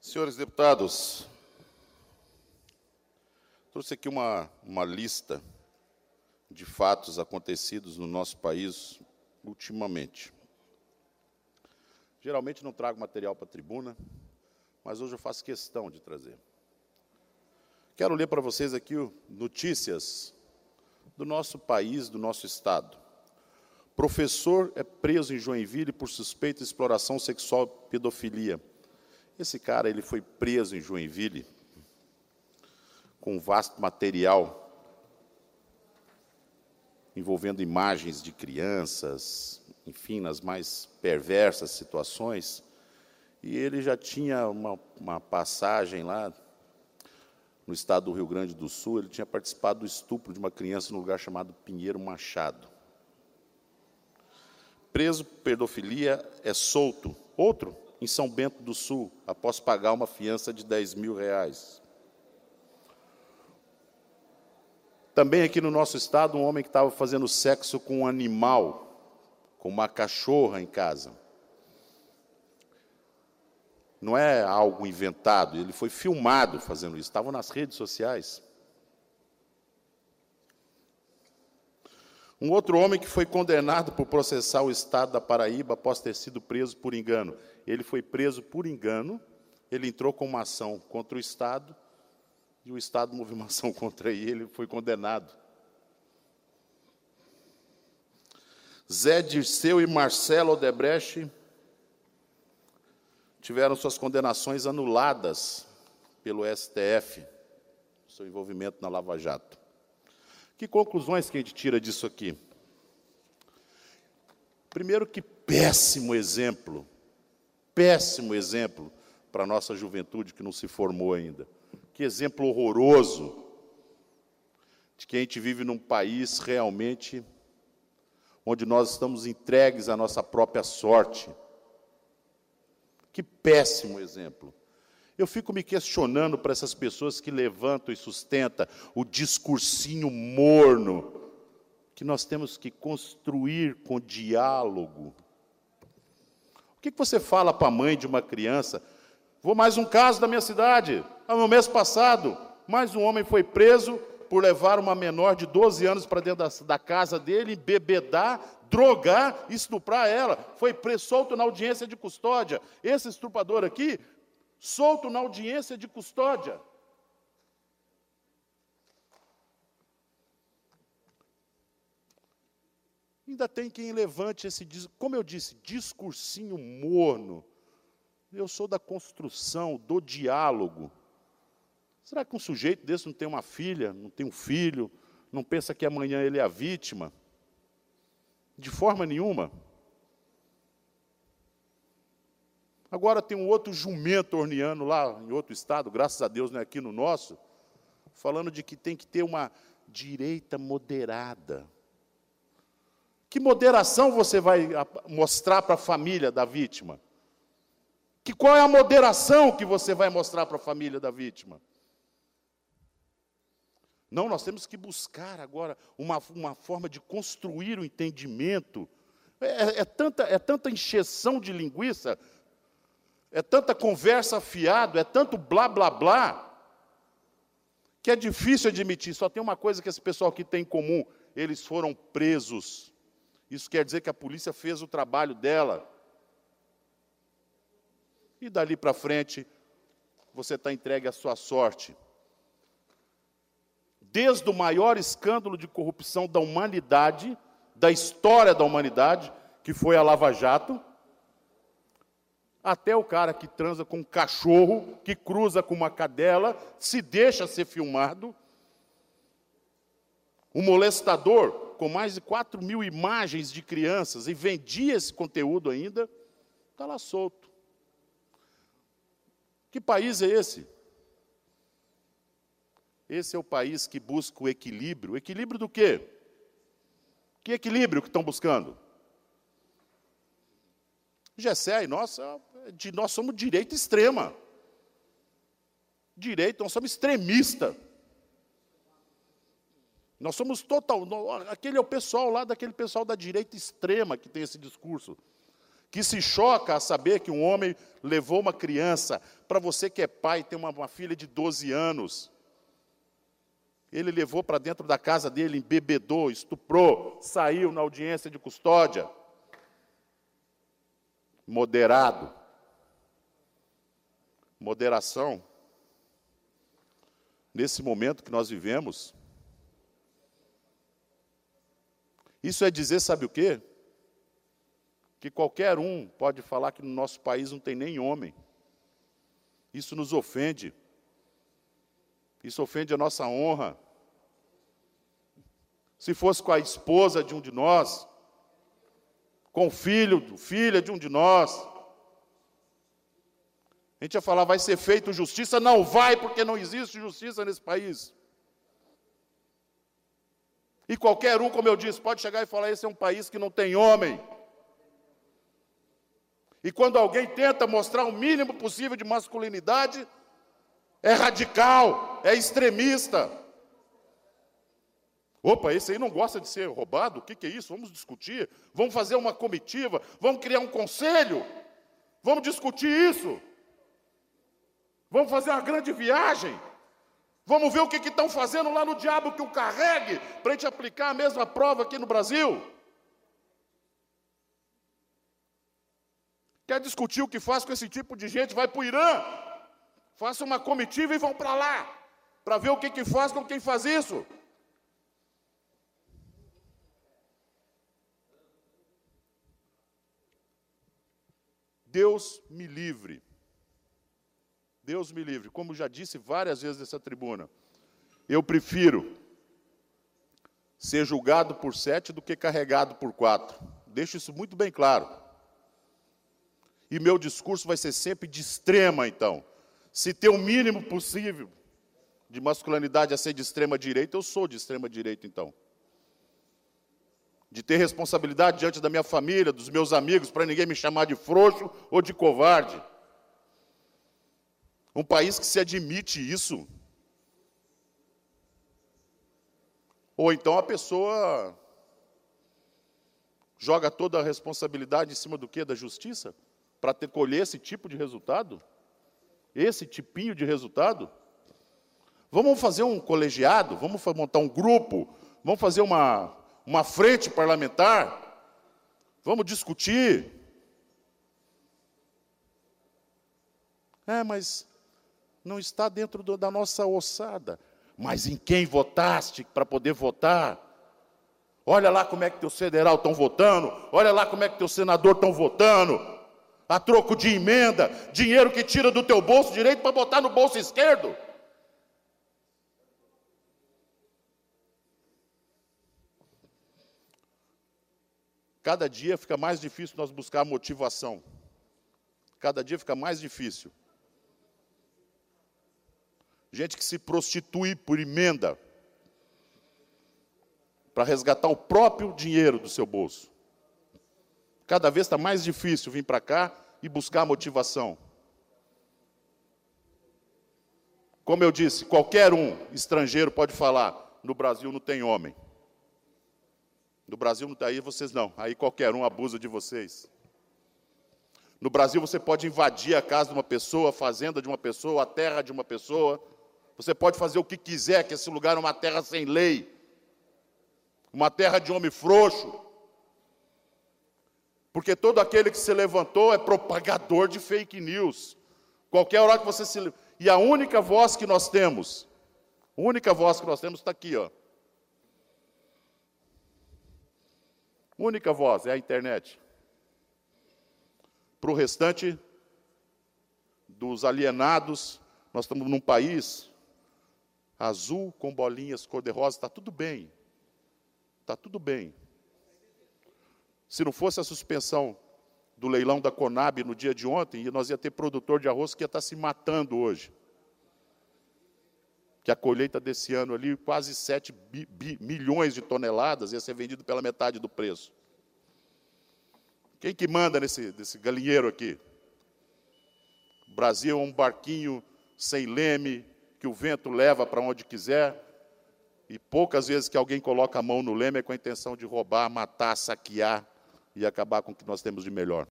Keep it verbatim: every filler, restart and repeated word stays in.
Senhores deputados, trouxe aqui uma, uma lista de fatos acontecidos no nosso país ultimamente. Geralmente não trago material para a tribuna, mas hoje eu faço questão de trazer. Quero ler para vocês aqui notícias do nosso país, do nosso estado. Professor é preso em Joinville por suspeita de exploração sexual e pedofilia. Esse cara ele foi preso em Joinville com um vasto material envolvendo imagens de crianças, enfim, nas mais perversas situações. E ele já tinha uma, uma passagem lá no estado do Rio Grande do Sul, ele tinha participado do estupro de uma criança num lugar chamado Pinheiro Machado. Preso por pedofilia, é solto. Outro, em São Bento do Sul, após pagar uma fiança de dez mil reais. Também aqui no nosso estado, um homem que estava fazendo sexo com um animal, com uma cachorra em casa. Não é algo inventado, ele foi filmado fazendo isso, estava nas redes sociais. Um outro homem que foi condenado por processar o estado da Paraíba após ter sido preso por engano. Ele foi preso por engano, ele entrou com uma ação contra o estado, e o estado moveu uma ação contra ele, ele foi condenado. Zé Dirceu e Marcelo Odebrecht tiveram suas condenações anuladas pelo S T F, seu envolvimento na Lava Jato. Que conclusões que a gente tira disso aqui? Primeiro, que péssimo exemplo, péssimo exemplo para a nossa juventude que não se formou ainda. Que exemplo horroroso de que a gente vive num país realmente onde nós estamos entregues à nossa própria sorte. Que péssimo exemplo. Eu fico me questionando para essas pessoas que levantam e sustentam o discursinho morno que nós temos que construir com diálogo. O que você fala para a mãe de uma criança? Vou mais um caso da minha cidade. No mês passado, mais um homem foi preso por levar uma menor de doze anos para dentro da, da casa dele, embebedar, drogar, estuprar ela. Foi preso, solto na audiência de custódia. Esse estuprador aqui, solto na audiência de custódia. Ainda tem quem levante esse, como eu disse, discursinho morno. Eu sou da construção, do diálogo. Será que um sujeito desse não tem uma filha, não tem um filho, não pensa que amanhã ele é a vítima? De forma nenhuma. Agora tem um outro jumento orniano lá em outro estado, graças a Deus não é aqui no nosso, falando de que tem que ter uma direita moderada. Que moderação você vai mostrar para a família da vítima? Que qual é a moderação que você vai mostrar para a família da vítima? Não, nós temos que buscar agora uma, uma forma de construir o entendimento. É, é, tanta, é tanta encheção de linguiça, é tanta conversa fiado, é tanto blá, blá, blá, que é difícil admitir. Só tem uma coisa que esse pessoal aqui tem em comum: eles foram presos. Isso quer dizer que a polícia fez o trabalho dela. E dali para frente, você está entregue à sua sorte. Desde o maior escândalo de corrupção da humanidade, da história da humanidade, que foi a Lava Jato, até o cara que transa com um cachorro, que cruza com uma cadela, se deixa ser filmado. O molestador, com mais de quatro mil imagens de crianças, e vendia esse conteúdo ainda, está lá solto. Que país é esse? Esse é o país que busca o equilíbrio. O equilíbrio do quê? Que equilíbrio que estão buscando? Gessé e nós, de, nós somos direita extrema. Direita, nós somos extremista. Nós somos total... Aquele é o pessoal lá, daquele pessoal da direita extrema que tem esse discurso. que se choca a saber que um homem levou uma criança. Para você que é pai, tem uma, uma filha de doze anos. Ele levou para dentro da casa dele, embebedou, estuprou, saiu na audiência de custódia. Moderado. Moderação. Nesse momento que nós vivemos. Isso é dizer, sabe o quê? Que qualquer um pode falar que no nosso país não tem nem homem. Isso nos ofende. Isso ofende a nossa honra. Se fosse com a esposa de um de nós, com o filho, filha de um de nós, a gente ia falar, vai ser feito justiça. Não vai, porque não existe justiça nesse país. E qualquer um, como eu disse, pode chegar e falar, esse é um país que não tem homem. E quando alguém tenta mostrar o mínimo possível de masculinidade, é radical, é extremista. Opa, esse aí não gosta de ser roubado? O que que é isso? Vamos discutir, vamos fazer uma comitiva, vamos criar um conselho, vamos discutir isso. Vamos fazer uma grande viagem. Vamos ver o que que estão fazendo lá no diabo que o carregue, para a gente aplicar a mesma prova aqui no Brasil. Quer discutir o que faz com esse tipo de gente? Vai para o Irã, faça uma comitiva e vão para lá, para ver o que que faz com quem faz isso. Deus me livre. Deus me livre. Como já disse várias vezes nessa tribuna, eu prefiro ser julgado por sete do que carregado por quatro. Deixo isso muito bem claro. E meu discurso vai ser sempre de extrema, então. Se ter o mínimo possível de masculinidade a ser de extrema direita, eu sou de extrema direita, então. De ter responsabilidade diante da minha família, dos meus amigos, para ninguém me chamar de frouxo ou de covarde. Um país que se admite isso. Ou então a pessoa joga toda a responsabilidade em cima do quê? Da justiça? Para ter colher esse tipo de resultado? Esse tipinho de resultado? Vamos fazer um colegiado? Vamos montar um grupo? Vamos fazer uma, uma frente parlamentar? Vamos discutir? É, mas não está dentro do, da nossa ossada. Mas em quem votaste para poder votar? Olha lá como é que teus federal estão votando. Olha lá como é que teus senador estão votando. A troco de emenda, dinheiro que tira do teu bolso direito para botar no bolso esquerdo. Cada dia fica mais difícil nós buscar motivação. Cada dia fica mais difícil. Gente que se prostitui por emenda para resgatar o próprio dinheiro do seu bolso. Cada vez está mais difícil vir para cá e buscar motivação. Como eu disse, qualquer um estrangeiro pode falar, no Brasil não tem homem. No Brasil não tem, aí vocês não, aí qualquer um abusa de vocês. No Brasil você pode invadir a casa de uma pessoa, a fazenda de uma pessoa, a terra de uma pessoa. Você pode fazer o que quiser, que esse lugar é uma terra sem lei. Uma terra de homem frouxo. Porque todo aquele que se levantou é propagador de fake news. Qualquer hora que você se... E a única voz que nós temos, a única voz que nós temos está aqui, ó. Única voz, é a internet. Para o restante dos alienados, nós estamos num país azul com bolinhas cor-de-rosa, está tudo bem. Está tudo bem. Se não fosse a suspensão do leilão da Conab no dia de ontem, nós ia ter produtor de arroz que ia estar se matando hoje. Que a colheita desse ano ali, quase sete bi, bi, milhões de toneladas, ia ser vendido pela metade do preço. Quem que manda nesse, nesse galinheiro aqui? O Brasil é um barquinho sem leme, que o vento leva para onde quiser, e poucas vezes que alguém coloca a mão no leme é com a intenção de roubar, matar, saquear e acabar com o que nós temos de melhor.